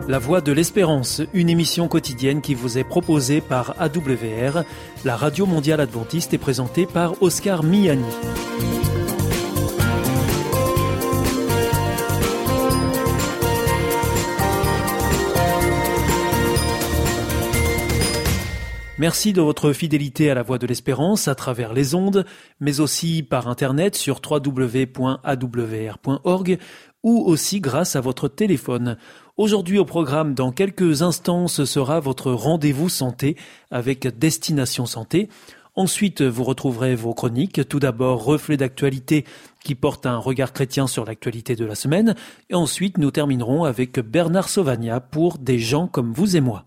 La Voix de l'Espérance, une émission quotidienne qui vous est proposée par AWR, la Radio Mondiale Adventiste, et présentée par Oscar Miani. Merci de votre fidélité à la Voix de l'Espérance à travers les ondes, mais aussi par Internet sur www.awr.org ou aussi grâce à votre téléphone. Aujourd'hui au programme, dans quelques instants, ce sera votre rendez-vous santé avec Destination Santé. Ensuite, vous retrouverez vos chroniques. Tout d'abord, Reflet d'actualité qui porte un regard chrétien sur l'actualité de la semaine. Et ensuite, nous terminerons avec Bernard Sauvagnat pour Des gens comme vous et moi.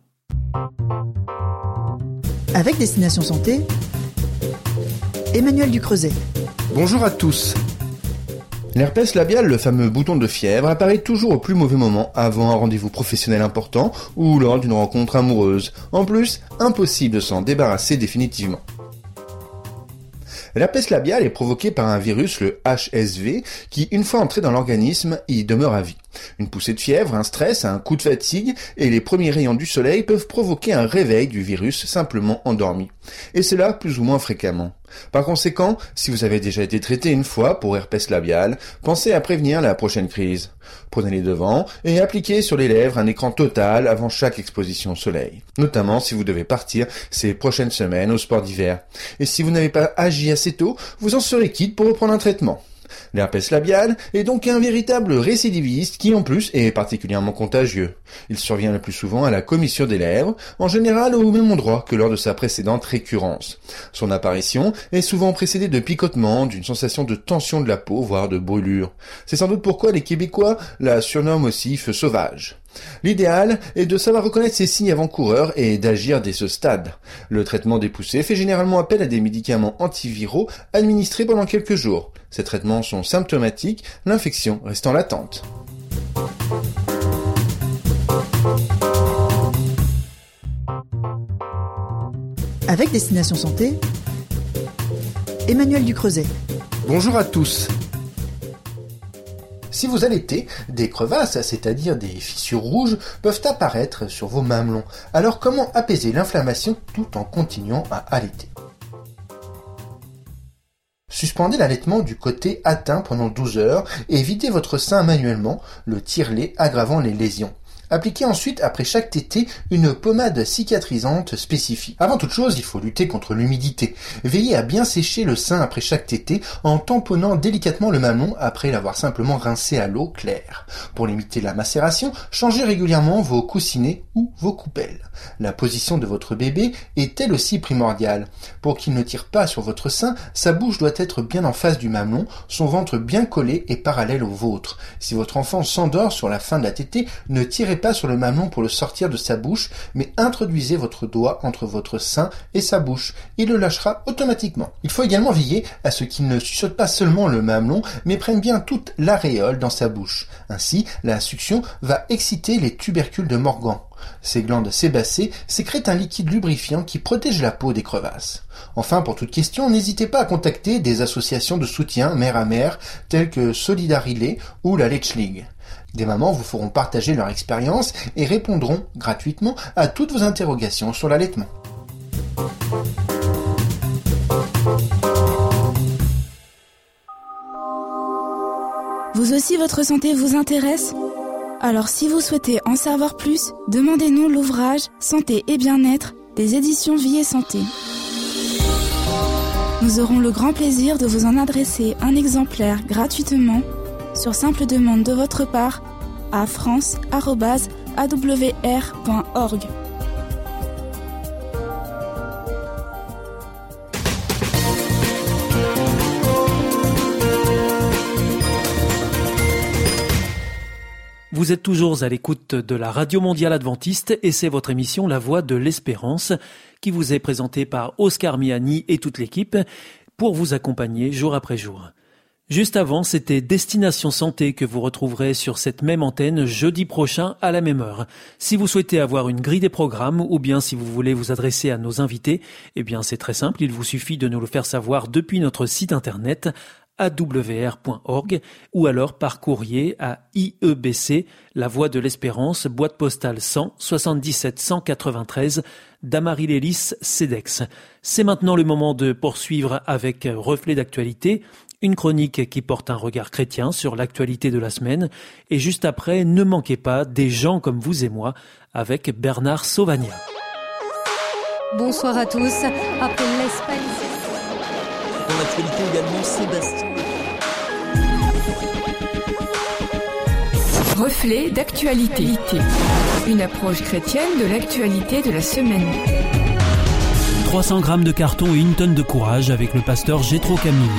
Avec Destination Santé, Emmanuel Ducreuset. Bonjour à tous. L'herpès labial, le fameux bouton de fièvre, apparaît toujours au plus mauvais moment, avant un rendez-vous professionnel important ou lors d'une rencontre amoureuse. En plus, impossible de s'en débarrasser définitivement. L'herpès labial est provoqué par un virus, le HSV, qui, une fois entré dans l'organisme, y demeure à vie. Une poussée de fièvre, un stress, un coup de fatigue et les premiers rayons du soleil peuvent provoquer un réveil du virus simplement endormi. Et cela plus ou moins fréquemment. Par conséquent, si vous avez déjà été traité une fois pour herpès labial, pensez à prévenir la prochaine crise. Prenez les devants et appliquez sur les lèvres un écran total avant chaque exposition au soleil. Notamment si vous devez partir ces prochaines semaines au sport d'hiver. Et si vous n'avez pas agi assez tôt, vous en serez quitte pour reprendre un traitement. L'herpès labial est donc un véritable récidiviste qui en plus est particulièrement contagieux. Il survient le plus souvent à la commissure des lèvres, en général au même endroit que lors de sa précédente récurrence. Son apparition est souvent précédée de picotements, d'une sensation de tension de la peau, voire de brûlure. C'est sans doute pourquoi les Québécois la surnomment aussi feu sauvage. L'idéal est de savoir reconnaître ces signes avant-coureurs et d'agir dès ce stade. Le traitement des poussées fait généralement appel à des médicaments antiviraux administrés pendant quelques jours. Ces traitements sont symptomatiques, l'infection restant latente. Avec Destination Santé, Emmanuel Ducreuset. Bonjour à tous. Si vous allaitez, des crevasses, c'est-à-dire des fissures rouges, peuvent apparaître sur vos mamelons. Alors comment apaiser l'inflammation tout en continuant à allaiter ? Suspendez l'allaitement du côté atteint pendant 12 heures et videz votre sein manuellement, le tire-lait aggravant les lésions. Appliquez ensuite, après chaque tétée, une pommade cicatrisante spécifique. Avant toute chose, il faut lutter contre l'humidité. Veillez à bien sécher le sein après chaque tétée en tamponnant délicatement le mamelon après l'avoir simplement rincé à l'eau claire. Pour limiter la macération, changez régulièrement vos coussinets ou vos coupelles. La position de votre bébé est elle aussi primordiale. Pour qu'il ne tire pas sur votre sein, sa bouche doit être bien en face du mamelon, son ventre bien collé et parallèle au vôtre. Si votre enfant s'endort sur la fin de la tétée, ne tirez pas sur le mamelon pour le sortir de sa bouche, mais introduisez votre doigt entre votre sein et sa bouche. Il le lâchera automatiquement. Il faut également veiller à ce qu'il ne suçote pas seulement le mamelon, mais prenne bien toute l'aréole dans sa bouche. Ainsi, la succion va exciter les tubercules de Morgan. Ces glandes sébacées sécrètent un liquide lubrifiant qui protège la peau des crevasses. Enfin, pour toute question, n'hésitez pas à contacter des associations de soutien mère à mère telles que Solidarilait ou la Lech League. Des mamans vous feront partager leur expérience et répondront gratuitement à toutes vos interrogations sur l'allaitement. Vous aussi, votre santé vous intéresse ? Alors si vous souhaitez en savoir plus, demandez-nous l'ouvrage Santé et bien-être des éditions Vie et Santé. Nous aurons le grand plaisir de vous en adresser un exemplaire gratuitement sur simple demande de votre part à france@awr.org. Vous êtes toujours à l'écoute de la Radio Mondiale Adventiste et c'est votre émission La Voix de l'Espérance qui vous est présentée par Oscar Miani et toute l'équipe pour vous accompagner jour après jour. Juste avant, c'était Destination Santé que vous retrouverez sur cette même antenne jeudi prochain à la même heure. Si vous souhaitez avoir une grille des programmes ou bien si vous voulez vous adresser à nos invités, eh bien c'est très simple, il vous suffit de nous le faire savoir depuis notre site internet awr.org ou alors par courrier à IEBC, La Voie de l'Espérance, boîte postale 100 77 193, Damary-Lélis, CEDEX. C'est maintenant le moment de poursuivre avec Reflet d'actualité, une chronique qui porte un regard chrétien sur l'actualité de la semaine. Et juste après, ne manquez pas Des gens comme vous et moi avec Bernard Sauvagnat. Bonsoir à tous. Après l'Espagne... Dans l'actualité également, Sébastien. Reflet d'actualité. Une approche chrétienne de l'actualité de la semaine. 300 grammes de carton et 1 tonne de courage avec le pasteur Jétro Camille.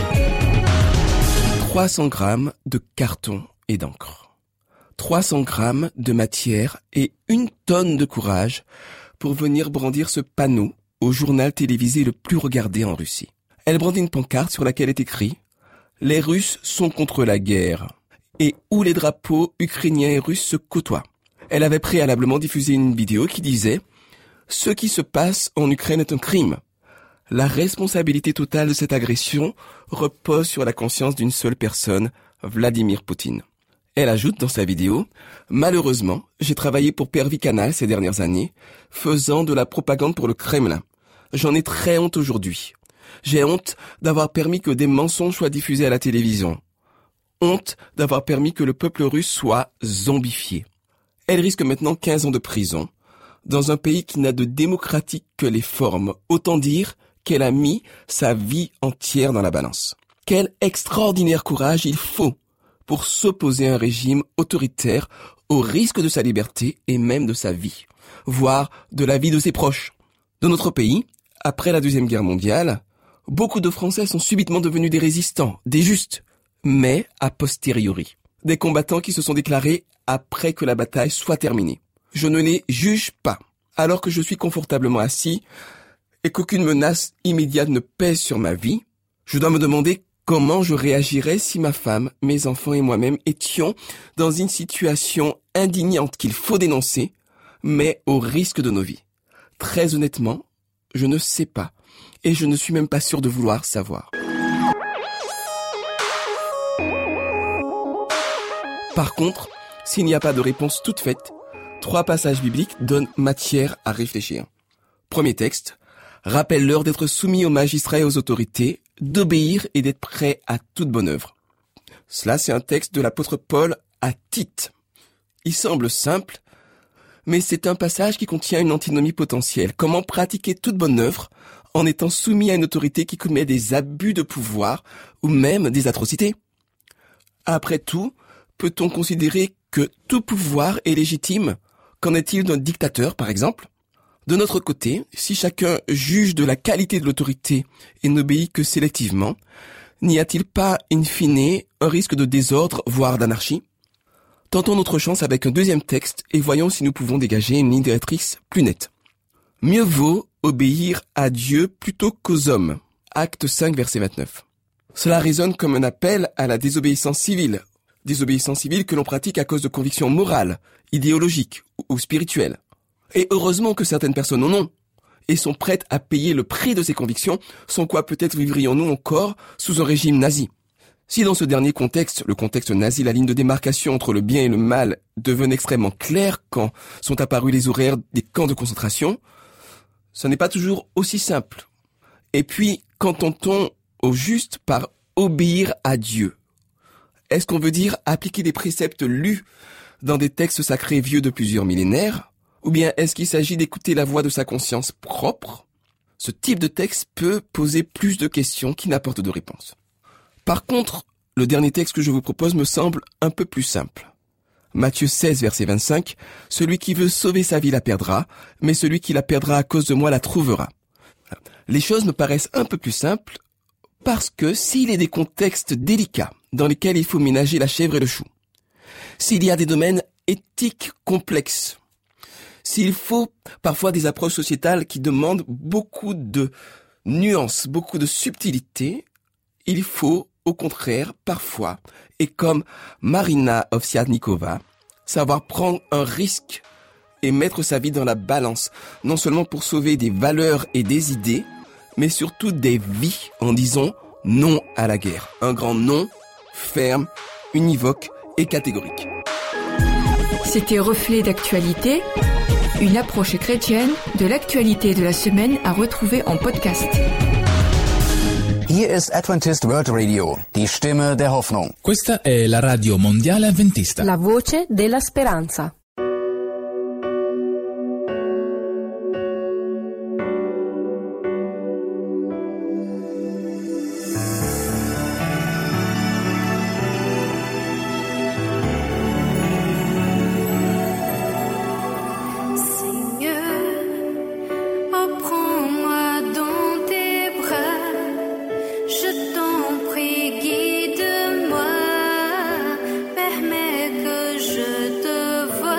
300 grammes de carton et d'encre. 300 grammes de matière et 1 tonne de courage pour venir brandir ce panneau au journal télévisé le plus regardé en Russie. Elle brandit une pancarte sur laquelle est écrit « Les Russes sont contre la guerre » et où les drapeaux ukrainiens et russes se côtoient. Elle avait préalablement diffusé une vidéo qui disait « Ce qui se passe en Ukraine est un crime. La responsabilité totale de cette agression repose sur la conscience d'une seule personne, Vladimir Poutine. » Elle ajoute dans sa vidéo « Malheureusement, j'ai travaillé pour Pervy Canal ces dernières années, faisant de la propagande pour le Kremlin. J'en ai très honte aujourd'hui. J'ai honte d'avoir permis que des mensonges soient diffusés à la télévision. Honte d'avoir permis que le peuple russe soit zombifié. » Elle risque maintenant 15 ans de prison, dans un pays qui n'a de démocratique que les formes. Autant dire qu'elle a mis sa vie entière dans la balance. Quel extraordinaire courage il faut pour s'opposer à un régime autoritaire au risque de sa liberté et même de sa vie, voire de la vie de ses proches. Dans notre pays, après la Deuxième Guerre mondiale, beaucoup de Français sont subitement devenus des résistants, des justes, mais a posteriori. Des combattants qui se sont déclarés après que la bataille soit terminée. Je ne les juge pas, alors que je suis confortablement assis et qu'aucune menace immédiate ne pèse sur ma vie. Je dois me demander comment je réagirais si ma femme, mes enfants et moi-même étions dans une situation indignante qu'il faut dénoncer, mais au risque de nos vies. Très honnêtement, je ne sais pas, et je ne suis même pas sûr de vouloir savoir. Par contre, s'il n'y a pas de réponse toute faite, 3 passages bibliques donnent matière à réfléchir. Premier texte, rappelle-leur d'être soumis aux magistrats et aux autorités, d'obéir et d'être prêts à toute bonne œuvre. Cela, c'est un texte de l'apôtre Paul à Tite. Il semble simple, mais c'est un passage qui contient une antinomie potentielle. Comment pratiquer toute bonne œuvre en étant soumis à une autorité qui commet des abus de pouvoir ou même des atrocités? Après tout, peut-on considérer que tout pouvoir est légitime? Qu'en est-il d'un dictateur, par exemple? De notre côté, si chacun juge de la qualité de l'autorité et n'obéit que sélectivement, n'y a-t-il pas, in fine, un risque de désordre, voire d'anarchie? Tentons notre chance avec un deuxième texte et voyons si nous pouvons dégager une ligne directrice plus nette. Mieux vaut obéir à Dieu plutôt qu'aux hommes. Acte 5, verset 29. Cela résonne comme un appel à la désobéissance civile que l'on pratique à cause de convictions morales, idéologiques ou spirituelles. Et heureusement que certaines personnes en ont, et sont prêtes à payer le prix de ces convictions, sans quoi peut-être vivrions-nous encore sous un régime nazi. Si dans ce dernier contexte, le contexte nazi, la ligne de démarcation entre le bien et le mal devenait extrêmement claire quand sont apparus les horaires des camps de concentration, ce n'est pas toujours aussi simple. Et puis, qu'entend-on au juste par obéir à Dieu? Est-ce qu'on veut dire appliquer des préceptes lus dans des textes sacrés vieux de plusieurs millénaires? Ou bien est-ce qu'il s'agit d'écouter la voix de sa conscience propre? Ce type de texte peut poser plus de questions qui n'apportent de réponses. Par contre, le dernier texte que je vous propose me semble un peu plus simple. Matthieu 16, verset 25, « Celui qui veut sauver sa vie la perdra, mais celui qui la perdra à cause de moi la trouvera. » Les choses me paraissent un peu plus simples parce que s'il est des contextes délicats dans lesquels il faut ménager la chèvre et le chou, s'il y a des domaines éthiques complexes, s'il faut parfois des approches sociétales qui demandent beaucoup de nuances, beaucoup de subtilité, il faut au contraire parfois, et comme Marina Ovsiadnikova, savoir prendre un risque et mettre sa vie dans la balance, non seulement pour sauver des valeurs et des idées, mais surtout des vies en disant Non à la guerre. Un grand non, ferme, univoque et catégorique. C'était Reflet d'actualité, une approche chrétienne de l'actualité de la semaine à retrouver en podcast. Hier ist Adventist World Radio, die Stimme der Hoffnung. Questa è la radio mondiale adventista. La voce della speranza. Que je te vois.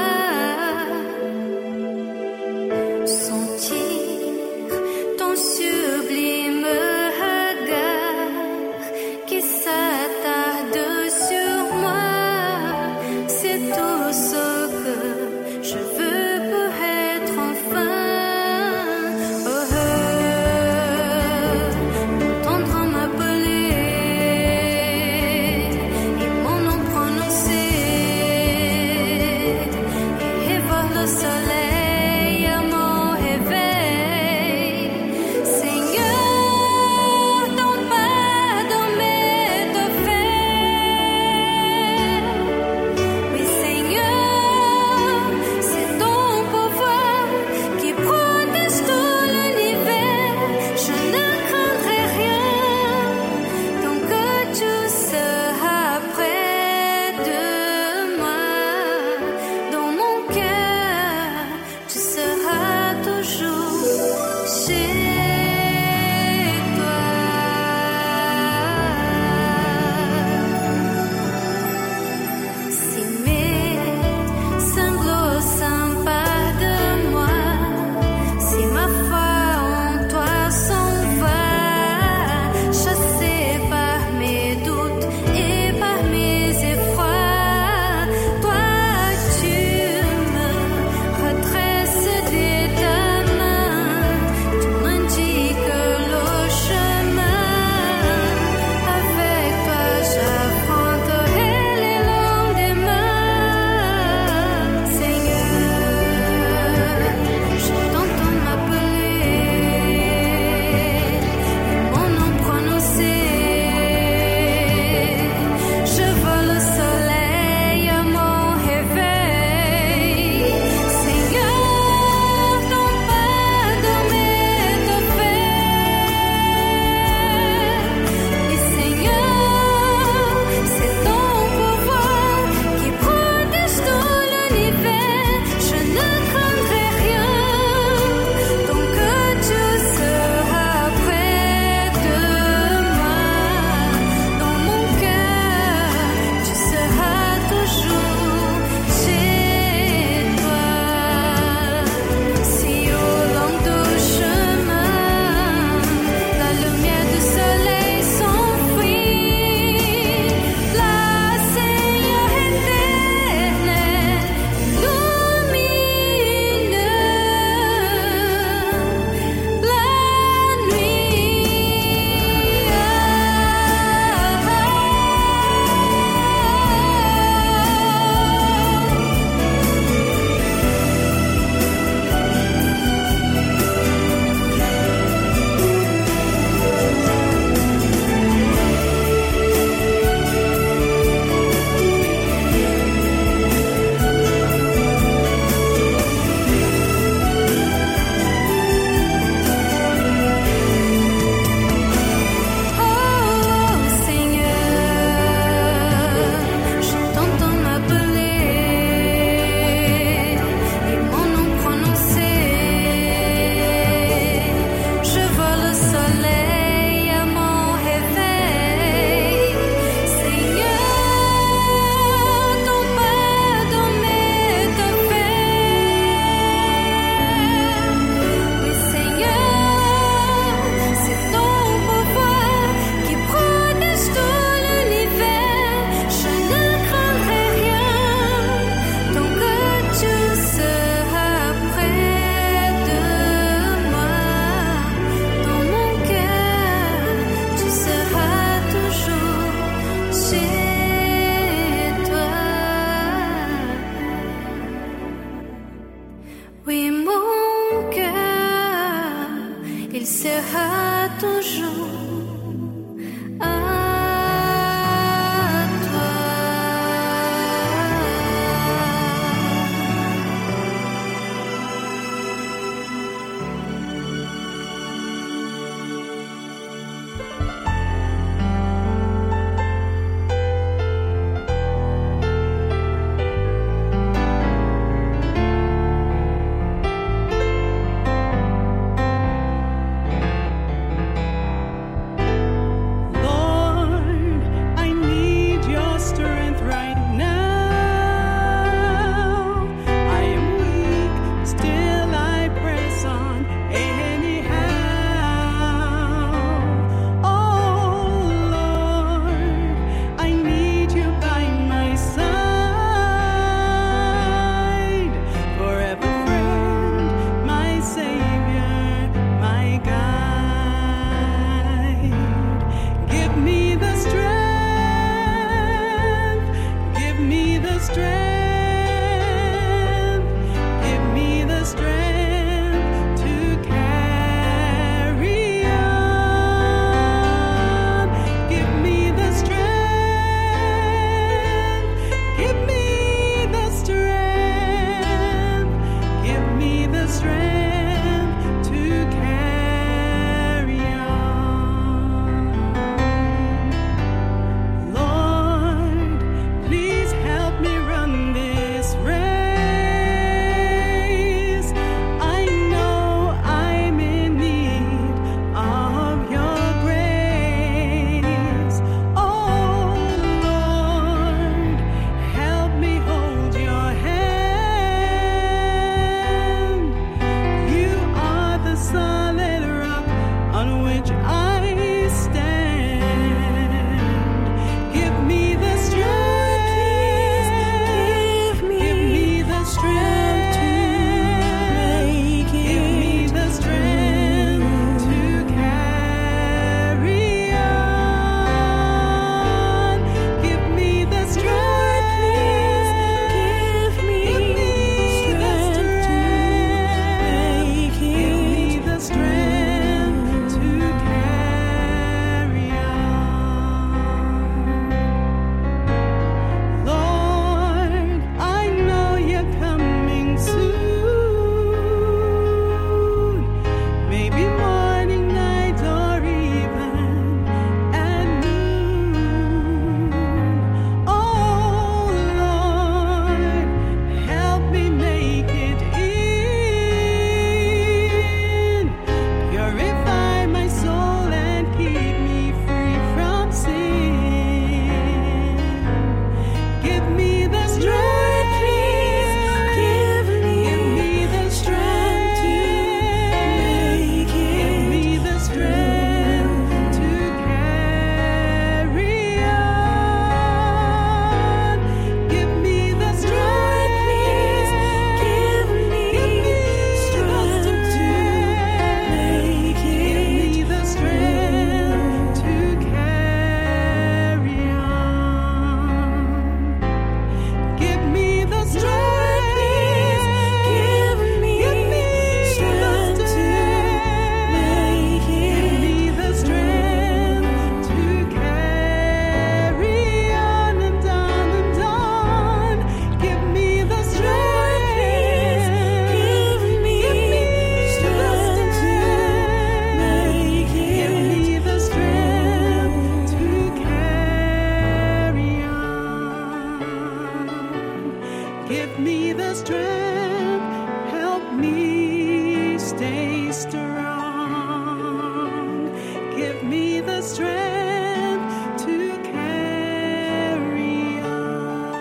me the strength to carry on.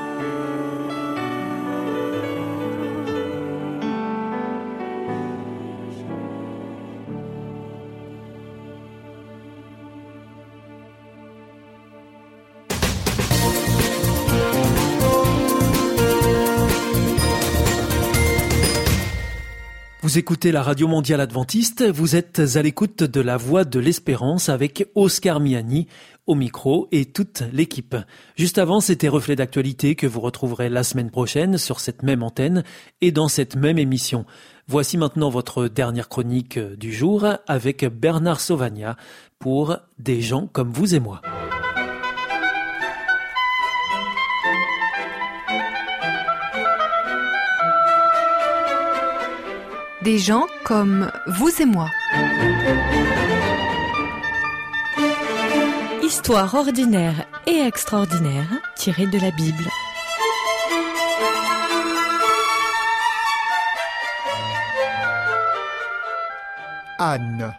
Vous écoutez la Radio Mondiale Adventiste, vous êtes à l'écoute de la Voix de l'Espérance avec Oscar Miani au micro et toute l'équipe. Juste avant, c'était Reflet d'actualité que vous retrouverez la semaine prochaine sur cette même antenne et dans cette même émission. Voici maintenant votre dernière chronique du jour avec Bernard Sauvagnat pour Des gens comme vous et moi. Des gens comme vous et moi. Histoire ordinaire et extraordinaire tirée de la Bible. Anne.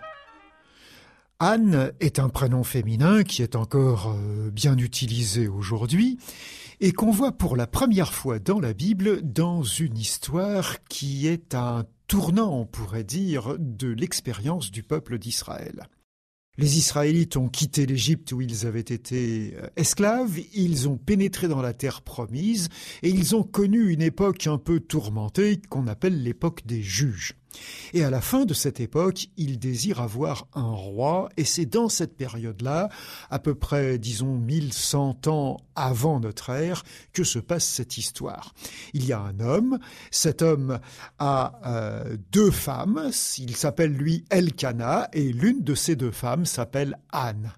Anne est un prénom féminin qui est encore bien utilisé aujourd'hui et qu'on voit pour la première fois dans la Bible dans une histoire qui est un tournant, on pourrait dire, de l'expérience du peuple d'Israël. Les Israélites ont quitté l'Égypte où ils avaient été esclaves, ils ont pénétré dans la terre promise et ils ont connu une époque un peu tourmentée qu'on appelle l'époque des juges. Et à la fin de cette époque, ils désirent avoir un roi et c'est dans cette période-là, à peu près, disons, 1100 ans avant notre ère, que se passe cette histoire. Il y a un homme, cet homme a 2 femmes, il s'appelle lui Elkana et l'une de ces 2 femmes s'appelle Anne.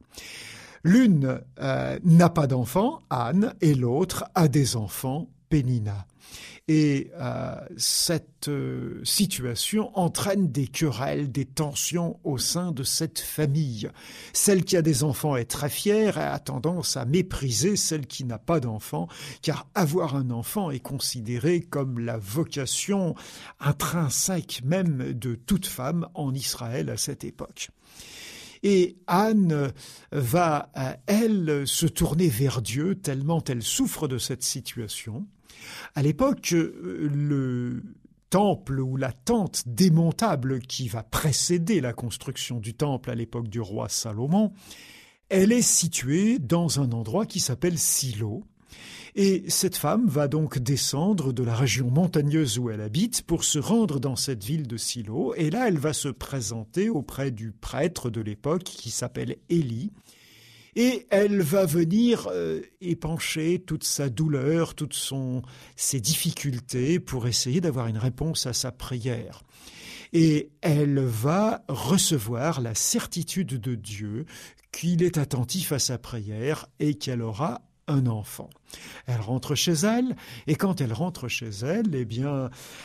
L'une n'a pas d'enfants, Anne, et l'autre a des enfants, Pénina. Et cette situation entraîne des querelles, des tensions au sein de cette famille. Celle qui a des enfants est très fière et a tendance à mépriser celle qui n'a pas d'enfants, car avoir un enfant est considéré comme la vocation intrinsèque même de toute femme en Israël à cette époque. Et Anne va, elle, se tourner vers Dieu tellement elle souffre de cette situation. À l'époque, le temple ou la tente démontable qui va précéder la construction du temple à l'époque du roi Salomon, elle est située dans un endroit qui s'appelle Silo. Et cette femme va donc descendre de la région montagneuse où elle habite pour se rendre dans cette ville de Silo. Et là, elle va se présenter auprès du prêtre de l'époque qui s'appelle Élie. Et elle va venir épancher toute sa douleur, toutes ses difficultés pour essayer d'avoir une réponse à sa prière. Et elle va recevoir la certitude de Dieu qu'il est attentif à sa prière et qu'elle aura un enfant. Elle rentre chez elle, et quand elle rentre chez elle, eh bien,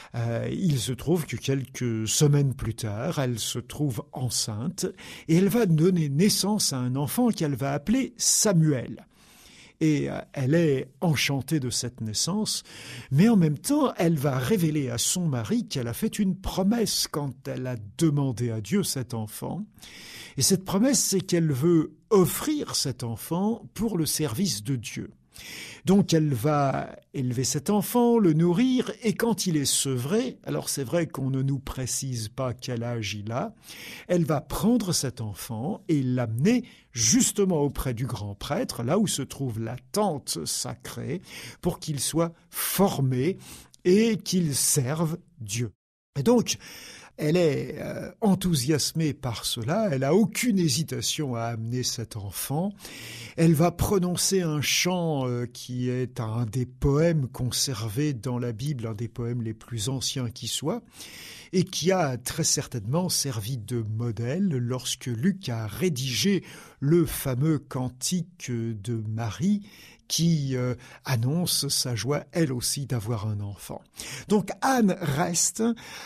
il se trouve que quelques semaines plus tard, elle se trouve enceinte, et elle va donner naissance à un enfant qu'elle va appeler Samuel. Et elle est enchantée de cette naissance, mais en même temps, elle va révéler à son mari qu'elle a fait une promesse quand elle a demandé à Dieu cet enfant. Et cette promesse, c'est qu'elle veut offrir cet enfant pour le service de Dieu. Donc elle va élever cet enfant, le nourrir, et quand il est sevré, alors c'est vrai qu'on ne nous précise pas quel âge il a, elle va prendre cet enfant et l'amener justement auprès du grand prêtre, là où se trouve la tente sacrée, pour qu'il soit formé et qu'il serve Dieu. Et donc, elle est enthousiasmée par cela, elle n'a aucune hésitation à amener cet enfant. Elle va prononcer un chant qui est un des poèmes conservés dans la Bible, un des poèmes les plus anciens qui soient, et qui a très certainement servi de modèle lorsque Luc a rédigé le fameux cantique de Marie, qui annonce sa joie, elle aussi, d'avoir un enfant. Donc Anne reste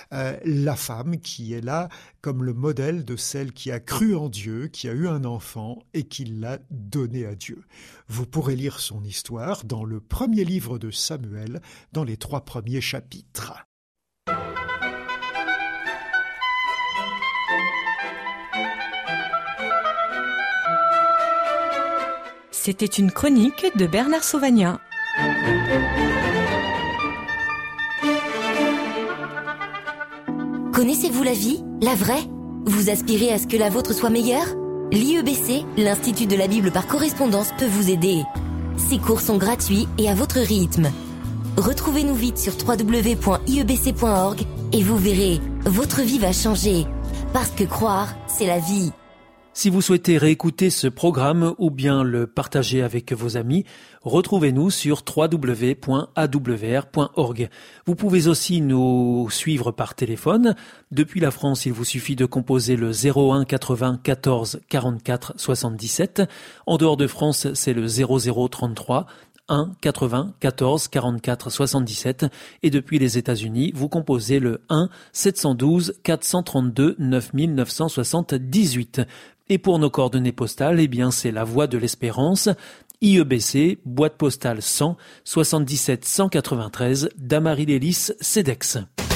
la femme qui est là comme le modèle de celle qui a cru en Dieu, qui a eu un enfant et qui l'a donné à Dieu. Vous pourrez lire son histoire dans le premier livre de Samuel, dans les 3 premiers chapitres. C'était une chronique de Bernard Sauvagnat. Connaissez-vous la vie, la vraie ? Vous aspirez à ce que la vôtre soit meilleure ? L'IEBC, l'Institut de la Bible par correspondance, peut vous aider. Ces cours sont gratuits et à votre rythme. Retrouvez-nous vite sur www.iebc.org et vous verrez, votre vie va changer. Parce que croire, c'est la vie. Si vous souhaitez réécouter ce programme ou bien le partager avec vos amis, retrouvez-nous sur www.awr.org. Vous pouvez aussi nous suivre par téléphone. Depuis la France, il vous suffit de composer le 01 80 14 44 77. En dehors de France, c'est le 00 33 1 80 14 44 77 et depuis les États-Unis, vous composez le 1 712 432 9978. Et pour nos coordonnées postales, eh bien c'est la Voix de l'Espérance, IEBC, boîte postale 100 77 193, Damary-Lélis, Cedex.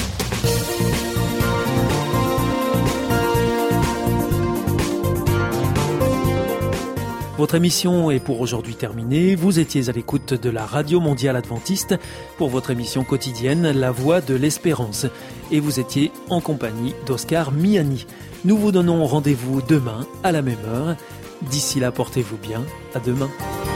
Votre émission est pour aujourd'hui terminée. Vous étiez à l'écoute de la Radio Mondiale Adventiste pour votre émission quotidienne La Voix de l'Espérance. Et vous étiez en compagnie d'Oscar Miani. Nous vous donnons rendez-vous demain à la même heure. D'ici là, portez-vous bien. À demain.